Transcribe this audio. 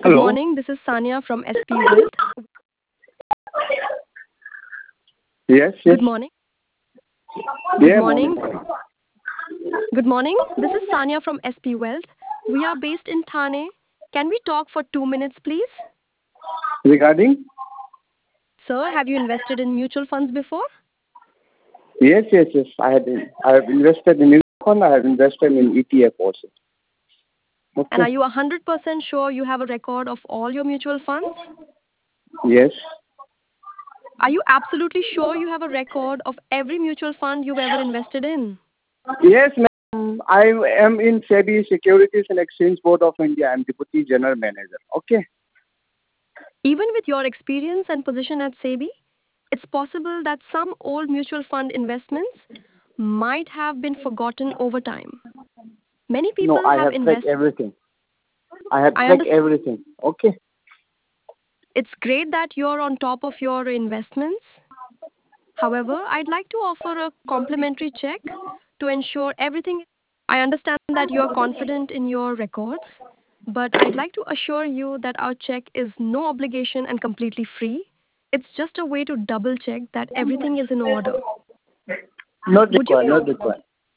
Good Hello. morning. This is Sania from SP Wealth. Yes, yes. Good morning. Good Yeah, morning. morning. Good morning. This is Sania from SP Wealth. We are based in Thane. Can we talk for 2 minutes, please? Regarding? Sir, have you invested in mutual funds before? Yes, yes, yes. I have invested in mutual fund. I have invested in ETF also. And Okay. are you 100% sure you have a record of all your mutual funds? Yes. Are you absolutely sure you have a record of every mutual fund you've ever invested in? Yes, ma'am. I am in SEBI Securities and Exchange Board of India. I am Deputy General Manager. Okay. Even with your experience and position at SEBI, it's possible that some old mutual fund investments might have been forgotten over time. Many No, people I have have tracked invested. everything. I have I tracked understand. everything. Okay. It's great that you're on top of your investments. However, I'd like to offer a complimentary check to ensure everything. I understand that you're confident in your records, but I'd like to assure you that our check is no obligation and completely free. It's just a way to double check that everything is in order. Not Would you required. be Not required.